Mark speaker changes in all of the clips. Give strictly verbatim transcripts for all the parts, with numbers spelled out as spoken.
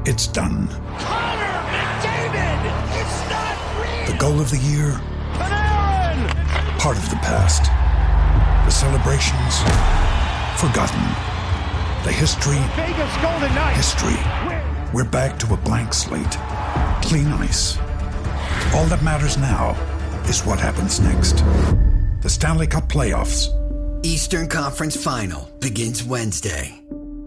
Speaker 1: It's done.
Speaker 2: Connor McDavid! It's not real!
Speaker 1: The goal of the year?
Speaker 2: Panarin!
Speaker 1: Part of the past. The celebrations? Forgotten. The history?
Speaker 2: Vegas Golden Knights!
Speaker 1: History. We're back to a blank slate. Clean ice. All that matters now is what happens next. The Stanley Cup Playoffs.
Speaker 3: Eastern Conference Final begins Wednesday.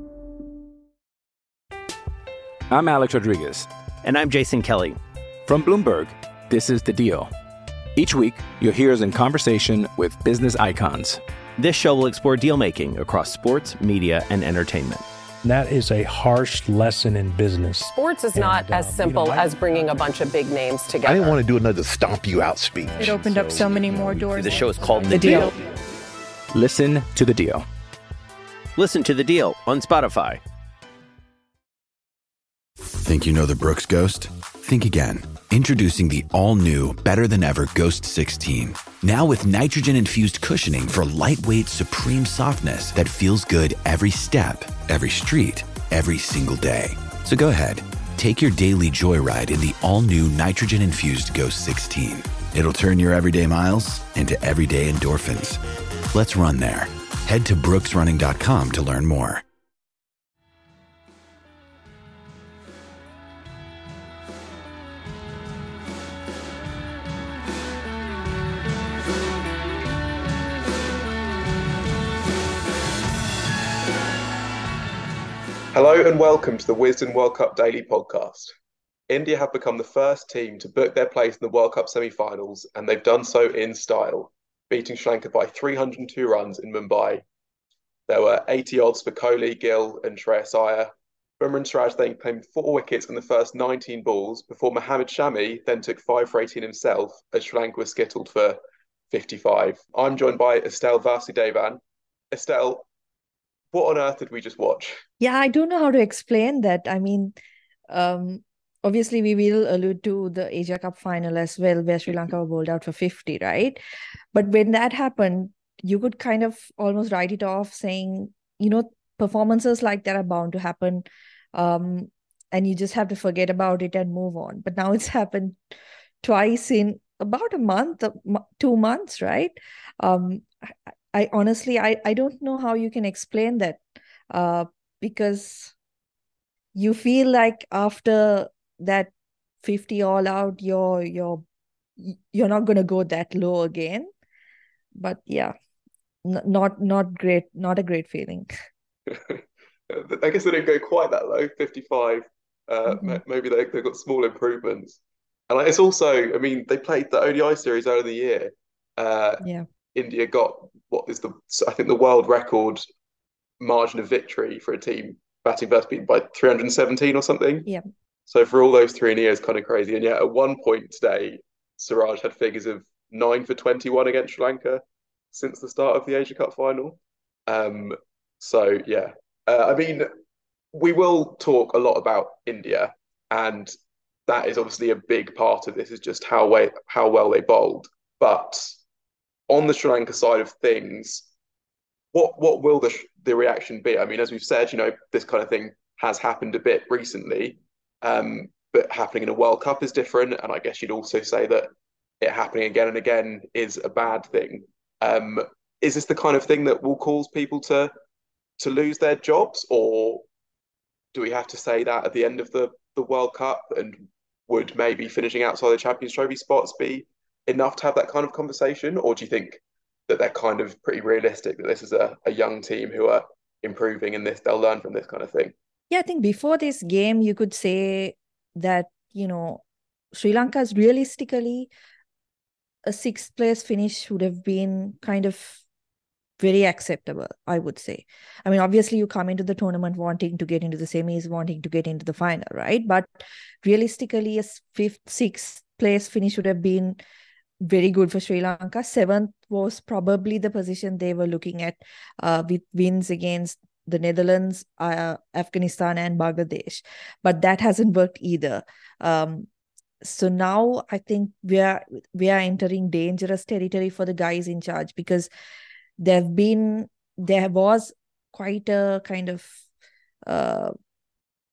Speaker 4: I'm Alex Rodriguez.
Speaker 5: And I'm Jason Kelly.
Speaker 4: From Bloomberg, this is The Deal. Each week, you'll hear us in conversation with business icons.
Speaker 5: This show will explore deal-making across sports, media, and entertainment.
Speaker 6: That is a harsh lesson in business.
Speaker 7: Sports is not and, uh, as simple you know, I, as bringing a bunch of big names together.
Speaker 8: I didn't want to do another stomp you out speech.
Speaker 9: It opened so, up so many more doors.
Speaker 5: The show is called The,
Speaker 9: the
Speaker 5: deal.
Speaker 9: deal.
Speaker 4: Listen to The Deal.
Speaker 5: Listen to The Deal on Spotify.
Speaker 10: Think you know the Brooks Ghost? Think again. Introducing the all-new, better-than-ever Ghost sixteen. Now with nitrogen-infused cushioning for lightweight, supreme softness that feels good every step, every street, every single day. So go ahead, take your daily joyride in the all-new nitrogen-infused Ghost sixteen. It'll turn your everyday miles into everyday endorphins. Let's run there. Head to brooks running dot com to learn more.
Speaker 11: Hello and welcome to the Wisden World Cup Daily Podcast. India have become the first team to book their place in the World Cup semi-finals, and they've done so in style, beating Sri Lanka by three hundred two runs in Mumbai. There were eighty odds for Kohli, Gill and Shreyas Iyer. Bumrah and Siraj then claimed four wickets in the first nineteen balls before Mohammad Shami then took five for eighteen himself as Sri Lanka was skittled for fifty-five. I'm joined by Estelle Vasudevan. Estelle, what on earth did we just watch?
Speaker 9: Yeah, I don't know how to explain that. I mean, um, obviously we will allude to the Asia Cup final as well, where Sri Lanka were bowled out for fifty, right? But when that happened, you could kind of almost write it off saying, you know, performances like that are bound to happen. Um, and you just have to forget about it and move on. But now it's happened twice in about a month, two months, right? Um, I, I honestly, I, I don't know how you can explain that. Uh, because you feel like after that fifty all out, you're you're you're not going to go that low again. But yeah, n- not not great, not a great feeling.
Speaker 11: I guess they didn't go quite that low, fifty-five. Uh, mm-hmm. Maybe they they got small improvements, and it's also, I mean, they played the O D I series earlier in the year. Uh,
Speaker 9: yeah,
Speaker 11: India got what is the I think the world record margin of victory for a team batting first beaten by three hundred seventeen or something.
Speaker 9: Yeah.
Speaker 11: So for all those three in years, kind of crazy. And yet at one point today, Siraj had figures of nine for twenty-one against Sri Lanka since the start of the Asia Cup final. Um, so yeah, uh, I mean, we will talk a lot about India, and that is obviously a big part of this is just how way, how well they bowled. But on the Sri Lanka side of things, What what will the the reaction be? I mean, as we've said, you know, this kind of thing has happened a bit recently, um, but happening in a World Cup is different. And I guess you'd also say that it happening again and again is a bad thing. Um, is this the kind of thing that will cause people to to lose their jobs, or do we have to say that at the end of the, the World Cup? And would maybe finishing outside the Champions Trophy spots be enough to have that kind of conversation, or do you think that they're kind of pretty realistic that this is a, a young team who are improving and this they'll learn from this kind of thing?
Speaker 9: Yeah, I think before this game, you could say that, you know, Sri Lanka's realistically a sixth place finish would have been kind of very acceptable, I would say. I mean, obviously you come into the tournament wanting to get into the semis, wanting to get into the final, right? But realistically, a fifth, sixth place finish would have been very good for Sri Lanka. Seventh was probably the position they were looking at uh, with wins against the Netherlands, uh, Afghanistan and Bangladesh. But that hasn't worked either. Um, so now I think we are, we are entering dangerous territory for the guys in charge, because there have been, there was quite a kind of uh,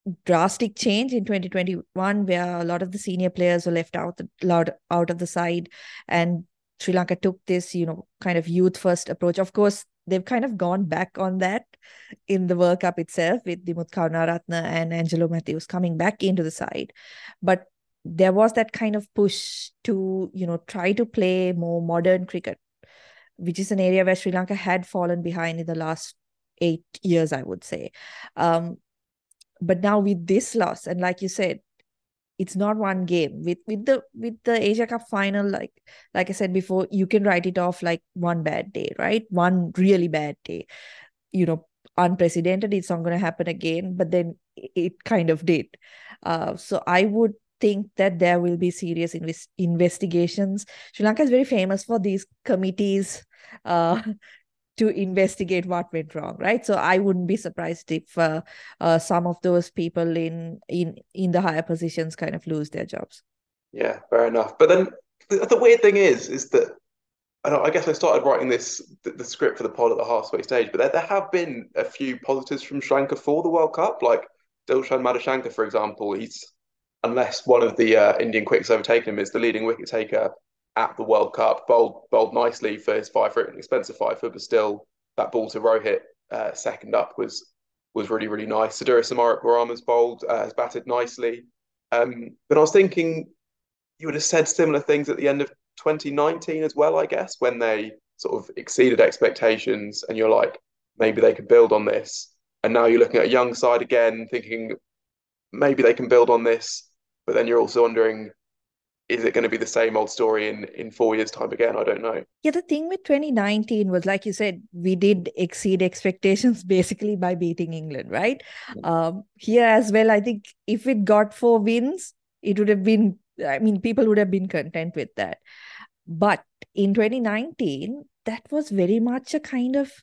Speaker 9: drastic change in twenty twenty-one where a lot of the senior players were left out, out, out of the side, and Sri Lanka took this, you know, kind of youth first approach. Of course, they've kind of gone back on that in the World Cup itself with Dimuth Karunaratne and Angelo Mathews coming back into the side. But there was that kind of push to, you know, try to play more modern cricket, which is an area where Sri Lanka had fallen behind in the last eight years, I would say. Um, but now with this loss, and like you said, it's not one game. With with the with the Asia Cup final, like like I said before, you can write it off like one bad day, right? One really bad day. You know, unprecedented. It's not going to happen again. But then it kind of did. Uh, so I would think that there will be serious invest- investigations. Sri Lanka is very famous for these committees uh, to investigate what went wrong, right? So I wouldn't be surprised if uh, uh, some of those people in in in the higher positions kind of lose their jobs.
Speaker 11: Yeah, fair enough. But then the, the weird thing is, is that I, I guess I started writing this the, the script for the pod at the halfway stage, but there, there have been a few positives from Sri Lanka for the World Cup, like Dilshan Madushanka, for example. He's, unless one of the uh, Indian quicks overtaken him, is the leading wicket taker at the World Cup, bowled bowled nicely for his five for an expensive five for, but still that ball to Rohit uh, second up was was really really nice. Sadura Samarak-Warama's bowled uh, has batted nicely, um, but I was thinking you would have said similar things at the end of twenty nineteen as well, I guess, when they sort of exceeded expectations, and you're like, maybe they could build on this. And now you're looking at a young side again, thinking maybe they can build on this, but then you're also wondering, is it going to be the same old story in, in four years' time again? I don't know.
Speaker 9: Yeah, the thing with twenty nineteen was, like you said, we did exceed expectations basically by beating England, right? Mm-hmm. Um, here as well, I think if it got four wins, it would have been, I mean, people would have been content with that. But in twenty nineteen, that was very much a kind of,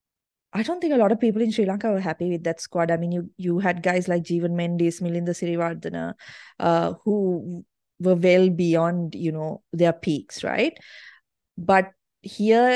Speaker 9: I don't think a lot of people in Sri Lanka were happy with that squad. I mean, you you had guys like Jeevan Mendis, Milinda Sirivardhana, uh, who were well beyond, you know, their peaks, right? But here,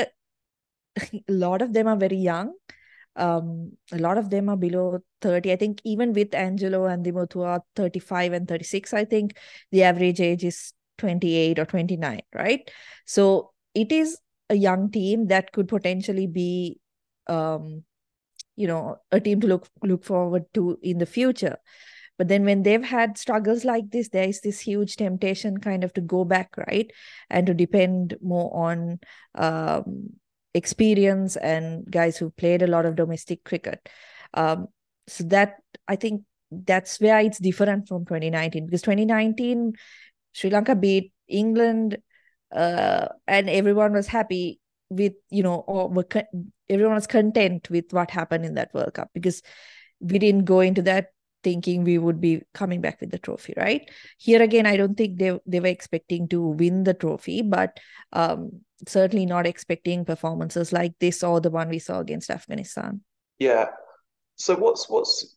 Speaker 9: a lot of them are very young. Um, a lot of them are below thirty. I think even with Angelo and Dimuth, who are thirty-five and thirty-six, I think the average age is twenty-eight or twenty-nine, right? So it is a young team that could potentially be, um, you know, a team to look look forward to in the future. But then when they've had struggles like this, there is this huge temptation kind of to go back, right? And to depend more on um, experience and guys who played a lot of domestic cricket. Um, so that, I think that's where it's different from twenty nineteen, because twenty nineteen, Sri Lanka beat England uh, and everyone was happy with, you know, or were con- everyone was content with what happened in that World Cup, because we didn't go into that thinking we would be coming back with the trophy, right? Here again, I don't think they, they were expecting to win the trophy, but um, certainly not expecting performances like this or the one we saw against Afghanistan.
Speaker 11: Yeah. So what's what's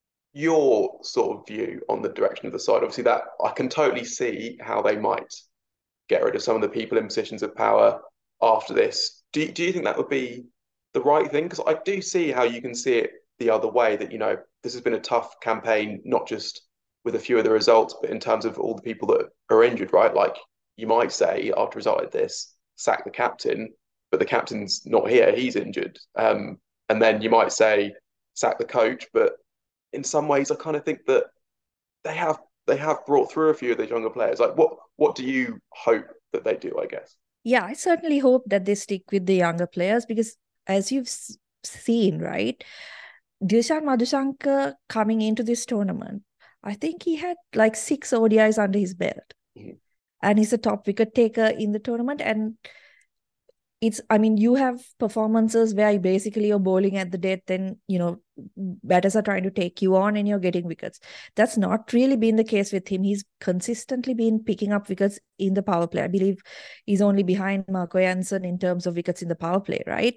Speaker 11: your sort of view on the direction of the side? Obviously, that I can totally see how they might get rid of some of the people in positions of power after this. Do, do you think that would be the right thing? Because I do see how you can see it the other way, that, you know, this has been a tough campaign, not just with a few of the results, but in terms of all the people that are injured, right? Like, you might say after a result like this, sack the captain, but the captain's not here, he's injured. Um, and then you might say sack the coach, but in some ways I kind of think that they have they have brought through a few of the younger players. Like, what what do you hope that they do, I guess?
Speaker 9: Yeah, I certainly hope that they stick with the younger players, because as you've seen, right, Dilshan Madushanka coming into this tournament, I think he had like six O D Is under his belt. Mm-hmm. And he's a top wicket taker in the tournament. And it's, I mean, you have performances where basically you're bowling at the death and, you know, batters are trying to take you on and you're getting wickets. That's not really been the case with him. He's consistently been picking up wickets in the power play. I believe he's only behind Marco Jansen in terms of wickets in the power play, right?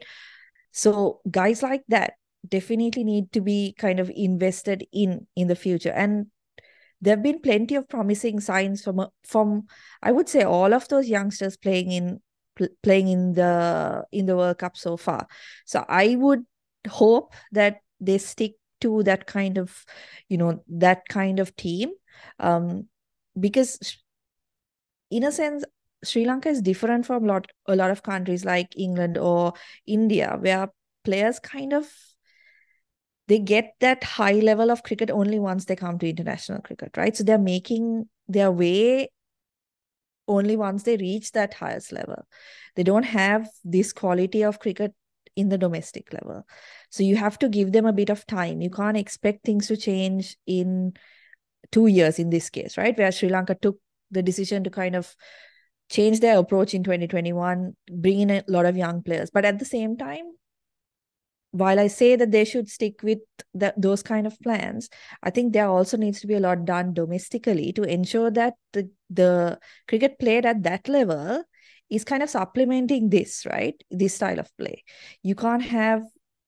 Speaker 9: So guys like that definitely need to be kind of invested in in the future. And there have been plenty of promising signs from, from I would say, all of those youngsters playing in playing in the in the World Cup so far. So I would hope that they stick to that kind of, you know, that kind of team. Um, because in a sense, Sri Lanka is different from a lot, a lot of countries like England or India, where players kind of, they get that high level of cricket only once they come to international cricket, right? So they're making their way only once they reach that highest level. They don't have this quality of cricket in the domestic level. So you have to give them a bit of time. You can't expect things to change in two years in this case, right? Where Sri Lanka took the decision to kind of change their approach in twenty twenty-one, bring in a lot of young players. But at the same time, while I say that they should stick with the, those kind of plans, I think there also needs to be a lot done domestically to ensure that the, the cricket played at that level is kind of supplementing this, right? This style of play. You can't have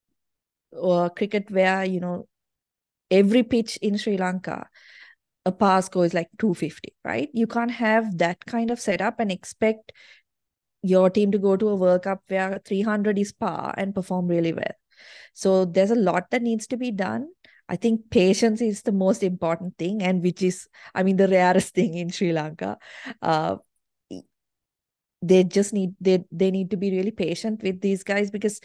Speaker 9: uh, cricket where, you know, every pitch in Sri Lanka, a par score is like two fifty, right? You can't have that kind of setup and expect your team to go to a World Cup where three hundred is par and perform really well. So there's a lot that needs to be done. I think patience is the most important thing, and which is, I mean, the rarest thing in Sri Lanka. Uh, they just need, they, they need to be really patient with these guys, because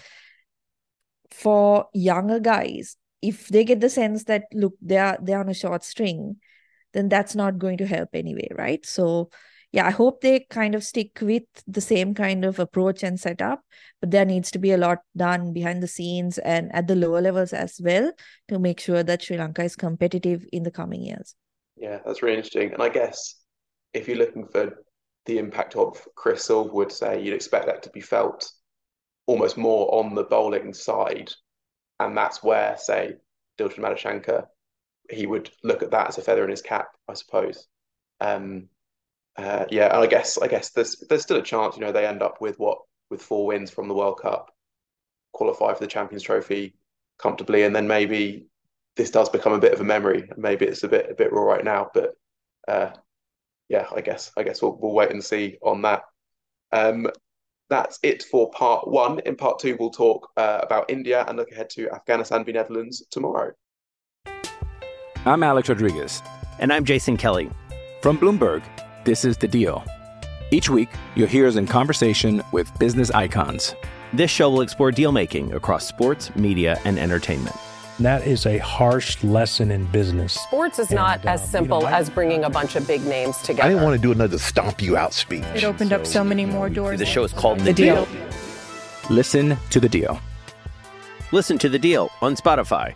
Speaker 9: for younger guys, if they get the sense that, look, they're, they're on a short string, then that's not going to help anyway, right? So yeah, I hope they kind of stick with the same kind of approach and setup, but there needs to be a lot done behind the scenes and at the lower levels as well to make sure that Sri Lanka is competitive in the coming years.
Speaker 11: Yeah, that's really interesting. And I guess if you're looking for the impact of Chris Silverwood, say, you'd expect that to be felt almost more on the bowling side. And that's where, say, Dilshan Madushanka, he would look at that as a feather in his cap, I suppose. Um, Uh, yeah, and I guess I guess there's there's still a chance, you know, they end up with what with four wins from the World Cup, qualify for the Champions Trophy comfortably, and then maybe this does become a bit of a memory. Maybe it's a bit a bit raw right now, but uh, yeah, I guess I guess we'll we'll wait and see on that. Um, that's it for part one. In part two, we'll talk uh, about India and look ahead to Afghanistan v Netherlands tomorrow.
Speaker 4: I'm Alex Rodriguez.
Speaker 5: And I'm Jason Kelly.
Speaker 4: From Bloomberg, this is The Deal. Each week, you'll hear us in conversation with business icons.
Speaker 5: This show will explore deal-making across sports, media, and entertainment.
Speaker 6: That is a harsh lesson in business.
Speaker 7: Sports is
Speaker 6: and,
Speaker 7: not as
Speaker 6: um,
Speaker 7: simple
Speaker 6: you know, I,
Speaker 7: as bringing a bunch of big names together.
Speaker 8: I didn't want to do another stomp you out speech.
Speaker 12: It opened so, up so many more doors.
Speaker 5: The show is called The,
Speaker 12: the
Speaker 5: deal.
Speaker 12: deal.
Speaker 4: Listen to The Deal.
Speaker 5: Listen to The Deal on Spotify.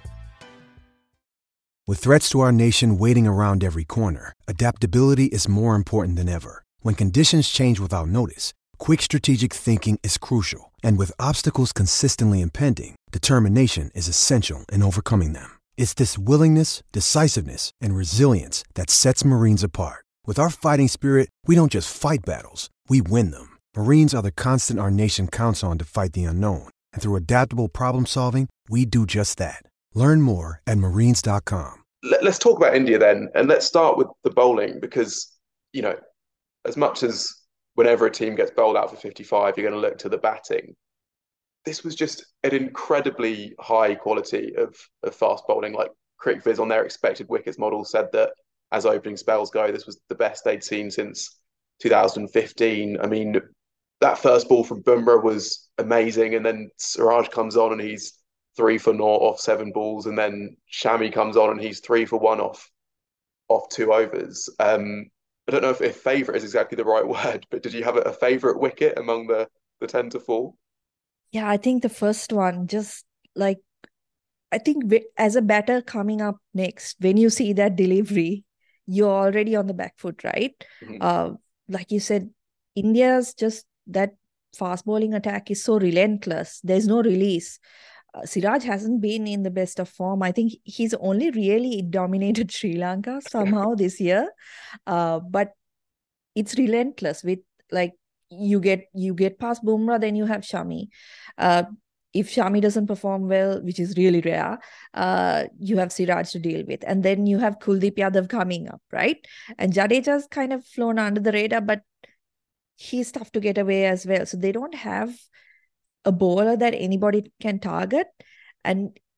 Speaker 13: With threats to our nation waiting around every corner, adaptability is more important than ever. When conditions change without notice, quick strategic thinking is crucial. And with obstacles consistently impending, determination is essential in overcoming them. It's this willingness, decisiveness, and resilience that sets Marines apart. With our fighting spirit, we don't just fight battles, we win them. Marines are the constant our nation counts on to fight the unknown. And through adaptable problem solving, we do just that. Learn more at marines dot com.
Speaker 11: Let's talk about India then, and let's start with the bowling, because, you know, as much as whenever a team gets bowled out for fifty-five, you're going to look to the batting. This was just an incredibly high quality of, of fast bowling. Like CricViz on their expected wickets model said that as opening spells go, this was the best they'd seen since two thousand fifteen. I mean, that first ball from Bumrah was amazing, and then Siraj comes on and he's three for naught off seven balls, and then Shami comes on and he's three for one off off two overs. Um, I don't know if, if favourite is exactly the right word, but did you have a, a favourite wicket among the, the ten to fall?
Speaker 9: Yeah, I think the first one, just like, I think as a batter coming up next, when you see that delivery, you're already on the back foot, right? Mm-hmm. Uh, like you said, India's just, that fast bowling attack is so relentless. There's no release. Uh, Siraj hasn't been in the best of form. I think he's only really dominated Sri Lanka somehow this year. Uh, but it's relentless with, like, you get you get past Bumrah, then you have Shami. Uh, if Shami doesn't perform well, which is really rare, uh, you have Siraj to deal with. And then you have Kuldeep Yadav coming up, right? And Jadeja's kind of flown under the radar, but he's tough to get away as well. So they don't have a bowler that anybody can target. And it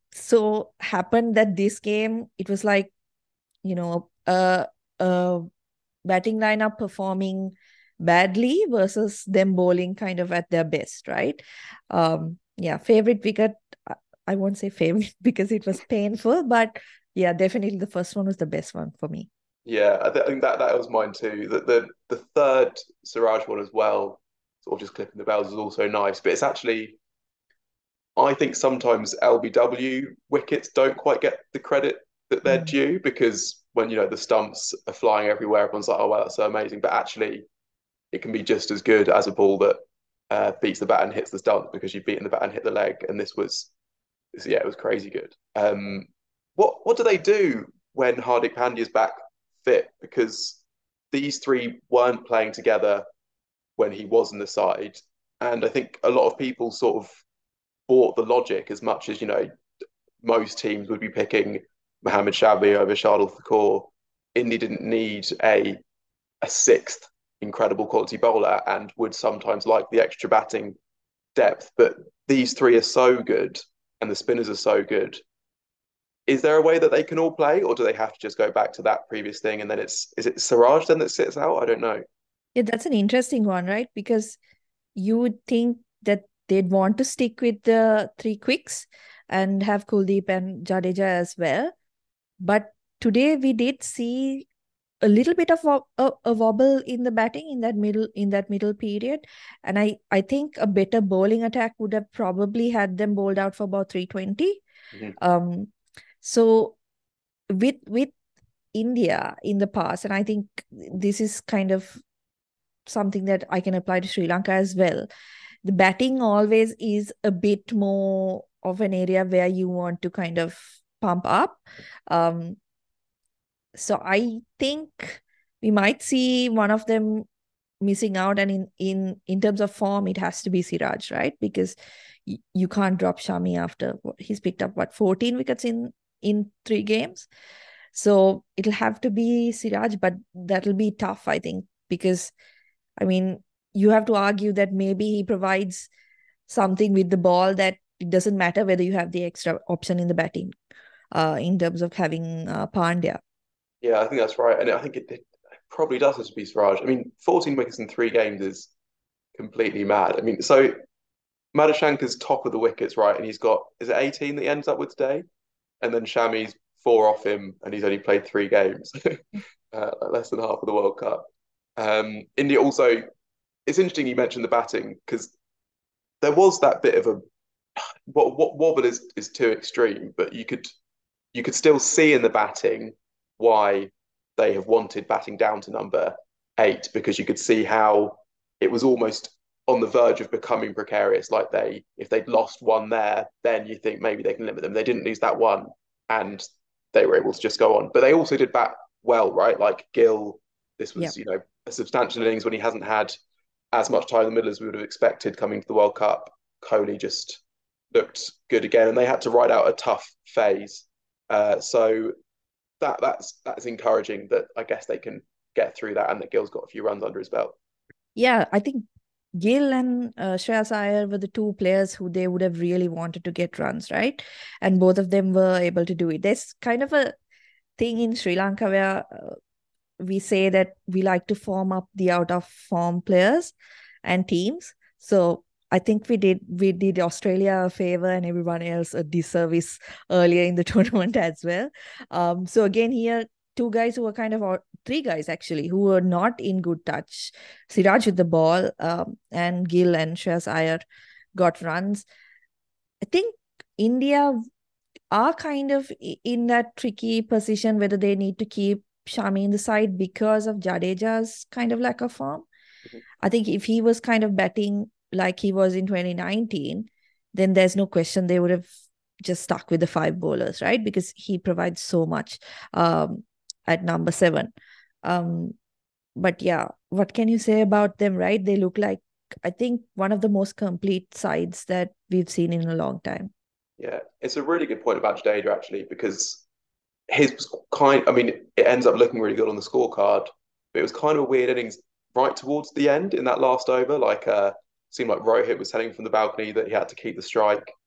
Speaker 9: so happened that this game, it was like, you know, a, a batting lineup performing badly versus them bowling kind of at their best, right? Um, yeah, favorite wicket, I won't say favorite because it was painful, but yeah, definitely the first one was the best one for me.
Speaker 11: Yeah, I, th- I think that that was mine too. The, the the third Siraj one as well, sort of just clipping the bells, is also nice. But it's actually, I think sometimes L B W wickets don't quite get the credit that they're
Speaker 9: Mm.
Speaker 11: due, because when, you know, the stumps are flying everywhere, everyone's like, oh wow, that's so amazing. But actually, it can be just as good as a ball that uh, beats the bat and hits the stump, because you've beaten the bat and hit the leg. And this was, this, yeah, it was crazy good. Um, what what do they do when Hardik Pandya's back fit? Because these three weren't playing together when he was in the side, and I think a lot of people sort of bought the logic, as much as, you know, most teams would be picking Mohammad Shami over Shardul Thakur. India didn't need a a sixth incredible quality bowler and would sometimes like the extra batting depth. But these three are so good and the spinners are so good. Is there a way that they can all play, or do they have to just go back to that previous thing and then it's, is it Siraj then that sits out? I don't know.
Speaker 9: Yeah, that's an interesting one, right? Because you would think that they'd want to stick with the three quicks and have Kuldeep and Jadeja as well. But today we did see a little bit of a, a, a wobble in the batting in that middle in that middle period, and I I think a better bowling attack would have probably had them bowled out for about three twenty. Mm-hmm. Um, so with with India in the past, and I think this is kind of something that I can apply to Sri Lanka as well. The batting always is a bit more of an area where you want to kind of pump up. Um, so I think we might see one of them missing out, and in in in terms of form, it has to be Siraj, right? Because y- you can't drop Shami after he's picked up what fourteen wickets in in three games. So it'll have to be Siraj, but that'll be tough, I think, because I mean, you have to argue that maybe he provides something with the ball that it doesn't matter whether you have the extra option in the batting, uh, in terms of having uh, Pandya.
Speaker 11: Yeah, I think that's right. And I think it, it probably does have to be Siraj. I mean, fourteen wickets in three games is completely mad. I mean, so Madhushankar's top of the wickets, right? And he's got, is it eighteen that he ends up with today? And then Shami's four off him, and he's only played three games, uh, less than half of the World Cup. Um, India also, it's interesting you mentioned the batting, because there was that bit of a, what what wobble is is too extreme, but you could you could still see in the batting why they have wanted batting down to number eight, because you could see how it was almost on the verge of becoming precarious. Like they, if they'd lost one there, then you think maybe they can limit them. They didn't lose that one, and they were able to just go on. But they also did bat well, right? Like Gill, this was, yep. you know, a substantial innings when he hasn't had as much time in the middle as we would have expected coming to the World Cup. Kohli just looked good again, and they had to ride out a tough phase. Uh, so that that's that's encouraging that I guess they can get through that, and that Gill's got a few runs under his belt.
Speaker 9: Yeah, I think Gill and uh, Shreyas Iyer were the two players who they would have really wanted to get runs, right? And both of them were able to do it. There's kind of a thing in Sri Lanka where uh, we say that we like to form up the out of form players and teams. So I think we did we did Australia a favor and everyone else a disservice earlier in the tournament as well. Um, so again here, two guys who were kind of, or three guys actually, who were not in good touch. Siraj with the ball, um, and Gill and Shreyas Iyer got runs. I think India are kind of in that tricky position whether they need to keep Shami in the side because of Jadeja's kind of lack of form. Mm-hmm. I think if he was kind of batting like he was in twenty nineteen, then there's no question they would have just stuck with the five bowlers, right? Because he provides so much um, at number seven. Um, but yeah, what can you say about them, right? They look like, I think, one of the most complete sides that we've seen in a long time.
Speaker 11: Yeah, it's a really good point about Jadeja, actually, because his was kind, I mean, it ends up looking really good on the scorecard, but it was kind of a weird innings right towards the end in that last over. Like, uh, seemed like Rohit was telling from the balcony that he had to keep the strike.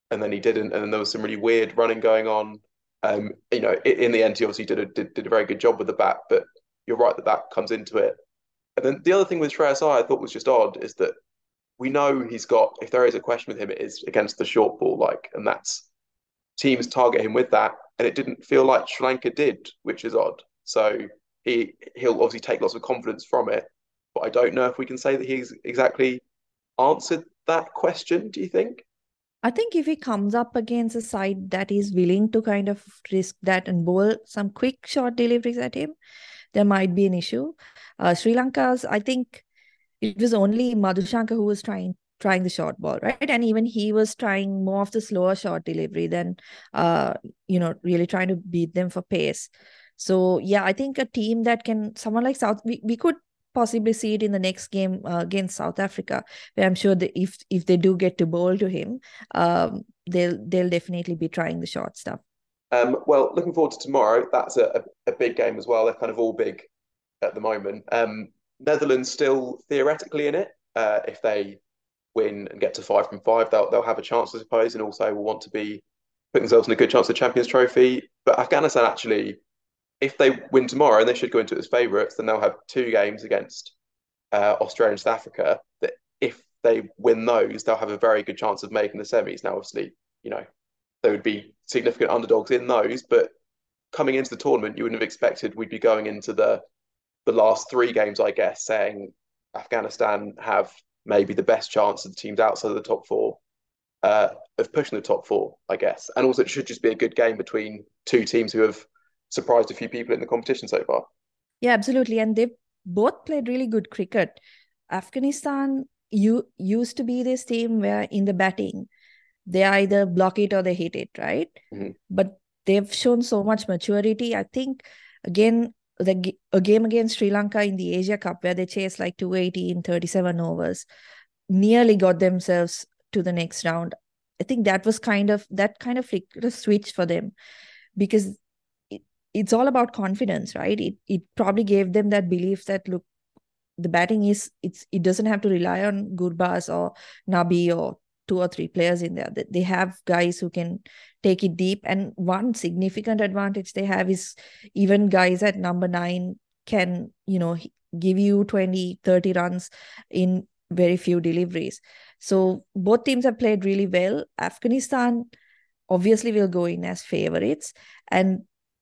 Speaker 11: and then he didn't, and then there was some really weird running going on. Um, you know, in, in the end, he obviously did a did, did a very good job with the bat, but you're right that that comes into it. And then the other thing with Shreyas Iyer I thought was just odd is that we know he's got, if there is a question with him, it is against the short ball, like, and that's teams target him with that, and it didn't feel like Sri Lanka did, which is odd. So he he'll obviously take lots of confidence from it, but I don't know if we can say that he's exactly answered that question. Do you think?
Speaker 9: I think if he comes up against a side that is willing to kind of risk that and bowl some quick short deliveries at him, there might be an issue. Uh, Sri Lanka's, I think it was only Madhushanka who was trying trying the short ball, right? And even he was trying more of the slower short delivery than, uh, you know, really trying to beat them for pace. So, yeah, I think a team that can, someone like South, we, we could possibly see it in the next game uh, against South Africa, where I'm sure that if if they do get to bowl to him, um, they'll they'll definitely be trying the short stuff.
Speaker 11: Um, well, looking forward to tomorrow. That's a, a, a big game as well. They're kind of all big at the moment. Um, Netherlands still theoretically in it. Uh, if they win and get to five from five, they'll they'll have a chance, I suppose, and also will want to be putting themselves in a good chance of the Champions Trophy. But Afghanistan actually, if they win tomorrow, and they should go into it as favourites, then they'll have two games against uh, Australia and South Africa. That if they win those, they'll have a very good chance of making the semis. Now, obviously, you know, they would be significant underdogs in those, but coming into the tournament, you wouldn't have expected we'd be going into the the last three games, I guess, saying Afghanistan have maybe the best chance of the teams outside of the top four uh, of pushing the top four, I guess. And also, it should just be a good game between two teams who have surprised a few people in the competition so far.
Speaker 9: Yeah, absolutely. And they've both played really good cricket. Afghanistan you used to be this team where in the batting, they either block it or they hit it, right?
Speaker 11: Mm-hmm.
Speaker 9: But they've shown so much maturity. I think, again, the a game against Sri Lanka in the Asia Cup where they chased like two eighty in thirty-seven overs, nearly got themselves to the next round. I think that was kind of, that kind of flicked a switch for them, because it, it's all about confidence, right? It it probably gave them that belief that, look, the batting is, it's it doesn't have to rely on Gurbaz or Nabi or two or three players in there. They have guys who can take it deep. And one significant advantage they have is even guys at number nine can, you know, give you twenty, thirty runs in very few deliveries. So both teams have played really well. Afghanistan obviously will go in as favorites. And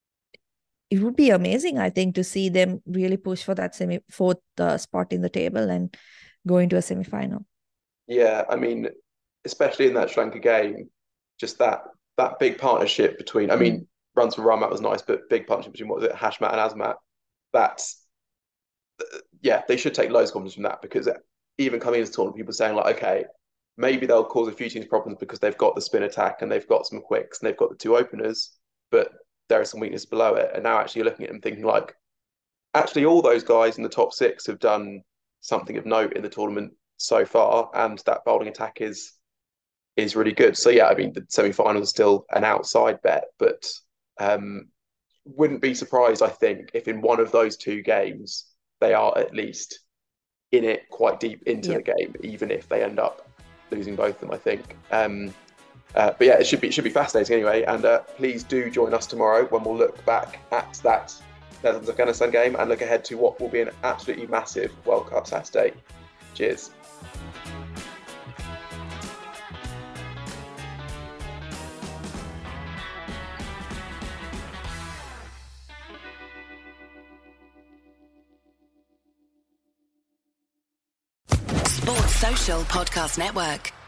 Speaker 9: it would be amazing, I think, to see them really push for that semi fourth uh, spot in the table and go into a semi-final.
Speaker 11: Yeah, I mean, especially in that Sri Lanka game, just that that big partnership between, I mean, mm. runs for Rahmat was nice, but big partnership between, what was it, Hashmat and Azmat, that's, yeah, they should take loads of confidence from that, because even coming into the tournament, people are saying, like, okay, maybe they'll cause a few teams problems because they've got the spin attack and they've got some quicks and they've got the two openers, but there are some weaknesses below it. And now actually you're looking at them thinking, like, actually all those guys in the top six have done something of note in the tournament so far, and that bowling attack is is really good. So yeah, I mean, the semi-final is still an outside bet, but um, wouldn't be surprised, I think, if in one of those two games they are at least in it quite deep into yep. the game, even if they end up losing both of them, I think. Um, uh, but yeah, it should be it should be fascinating anyway. And uh, please do join us tomorrow when we'll look back at that Netherlands-Afghanistan game and look ahead to what will be an absolutely massive World Cup Saturday. Cheers.
Speaker 14: Sports Social Podcast Network.